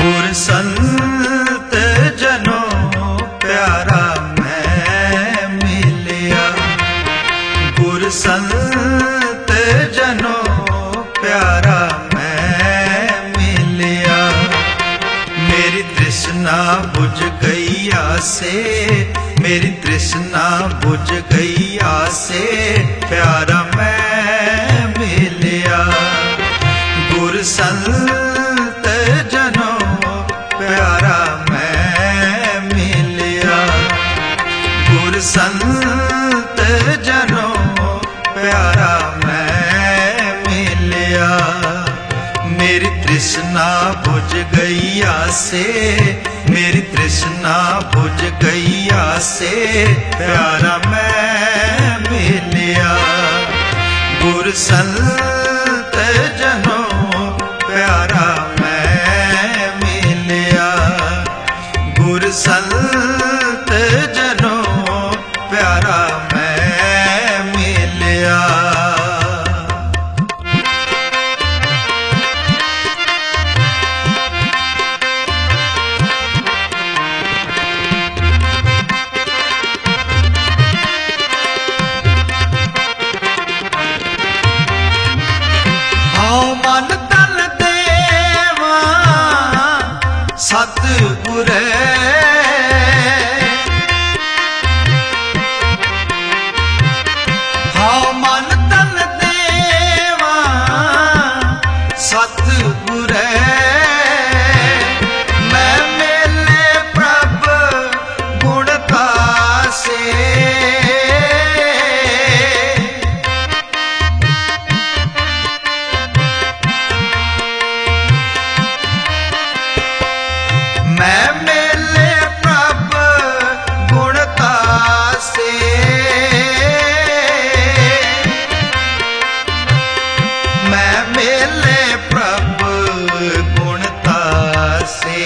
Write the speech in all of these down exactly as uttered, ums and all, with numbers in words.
गुर संत जनों प्यारा मैं मिलिया। गुर संत जनों प्यारा मैं मिलिया। मेरी तृष्णा बुझ गई आसे, मेरी तृष्णा बुझ गई आसे, प्यारा मैं मिलिया। गुर संत जनों प्यारा मैं मिलिया। गुर संत जनों प्यारा मैं मिलिया। मेरी तृष्णा बुझ गई आसे, मेरी तृष्णा बुझ गई आसे, प्यारा मैं मिलिया। गुर संत जनों प्यारा मैं मिलिया। गुर संत जनों प्यारा मैं मिलिया। मन तन देवा सतगुर, हाँ मन तन देवा सतगुर। मैं मेले प्रभ गुणता से, मैं मेले प्रभ गुणता से। मैं मेले प्रभ गुणता से।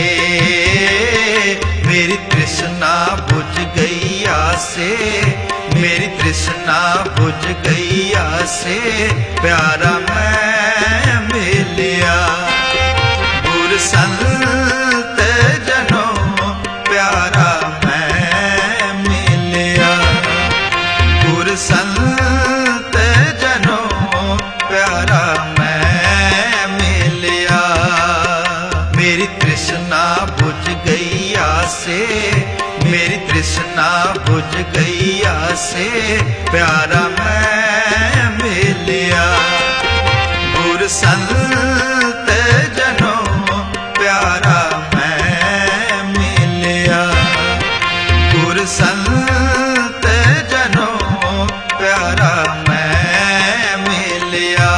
मेरी तृष्णा बुझ गई आसे, मेरी तृष्णा बुझ गई आसे, प्यारा मैं मिलिया। गुर संत जनों प्यारा मैं मिलिया। गुर संत जनों प्यारा मैं मिलिया। मेरी तृष्णा बुझ गई आसे, मेरी तृष्णा बुझ गई आसे, प्यारा मैं मिलिया। गुर संत जनों प्यारा मैं मिलिया। गुर संत जनों प्यारा मैं मिलिया।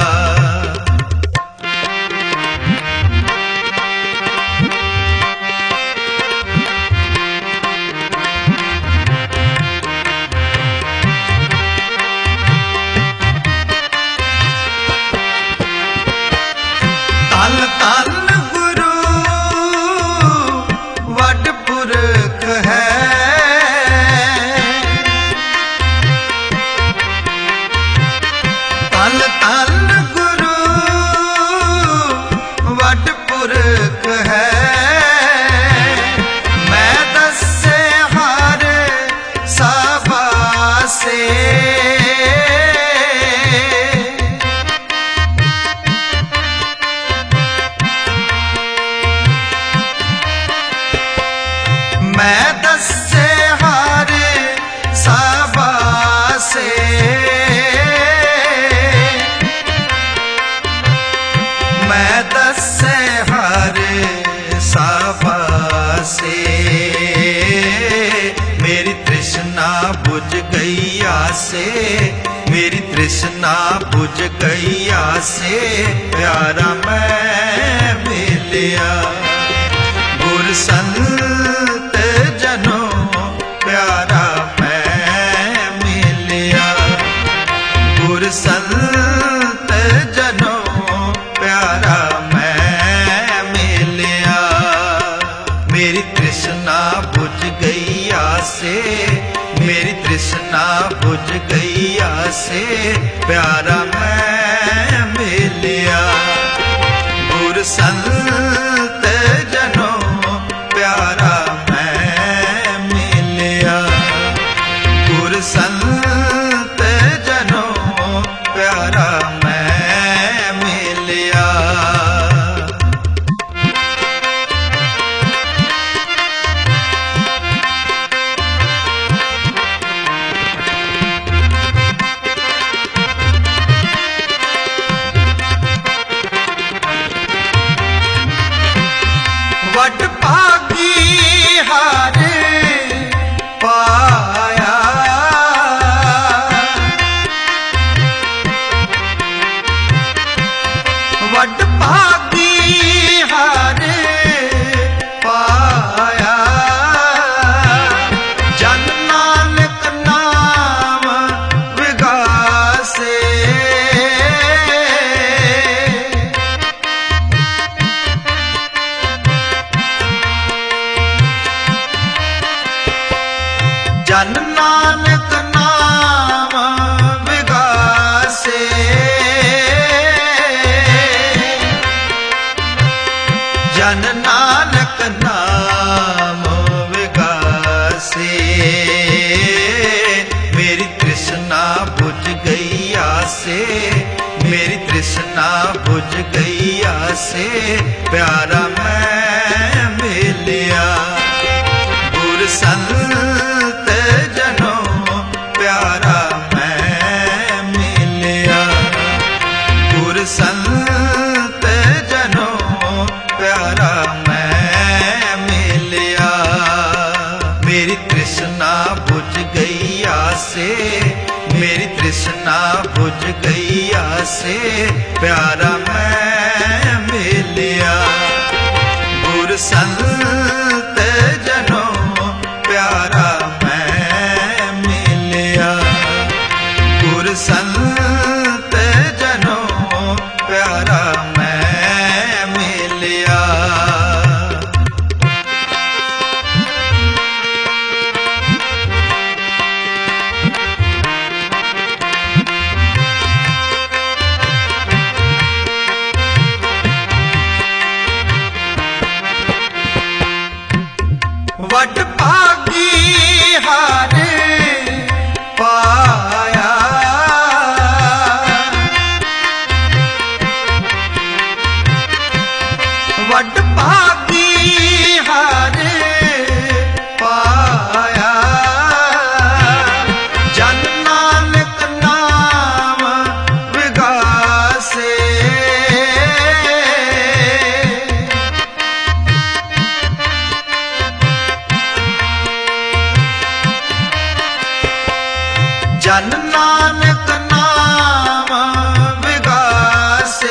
तन तन गुरु वड पुरख है, तन तन गुरु वड पुरख है। मैं दसे हर साबासे, मैं दसे हर साबासे। मैं दसे हर साबासे। मेरी तृष्णा बुझ गई आसे, मेरी तृष्णा बुझ गई आसे, प्यारा मैं मिलिया। गुर संत जनों प्यारा मैं मिलिया। गुर संत जनों प्यारा मैं मिलिया। मेरी तृष्णा बुझ गई आसे, मेरी तृष्णा बुझ गई आसे, प्यारा मैं मिलिया। गुर संत वड भागी हारे पाया, वड भागी हारे पाया, जन नानक नाम विगासे, जन नानक नाम विगासे, जन नानक नाम विगासे। मेरी तृष्णा बुझ गई आसे, मेरी तृष्णा बुझ गई आसे, प्यारा मैं मिलिया गुर संत जनों, प्यारा मैं मिलिया गुर संत जनों, प्यारा मैं मिलिया। मेरी तृष्णा बुझ गई आसे, मेरी तृष्णा बुझ गई आसे, प्यारा मैं मिलिया गुर संत जनों, प्यारा मैं मिलिया गुर संत जनों, प्यारा मैं मिलिया। वड भागी हारे पाया, वड भागी हारे पाया, जन नानक नाम विगासे, जन नानक नाम विगासे,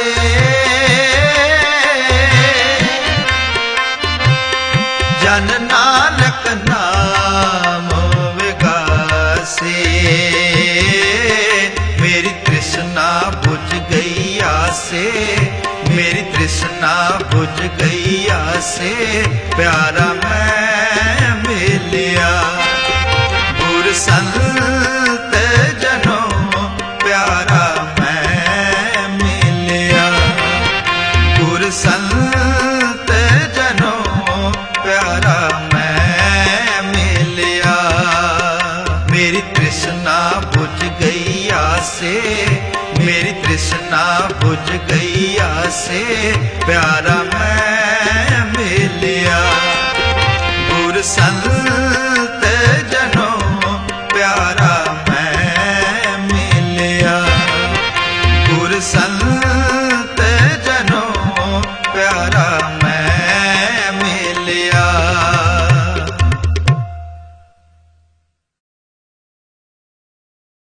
जन नानक नाम विगासे। मेरी तृष्णा बुझ गई आसे, मेरी तृष्णा बुझ गई आसे, प्यारा मैं मिलिया गुर संत जनों, प्यारा मैं मिलिया गुर संत जनों, प्यारा मैं मिलिया। मेरी तृष्णा बुझ गई आसे, मेरी तृष्णा बुझ गई आसे, प्यारा मैं मिलिया गुर संत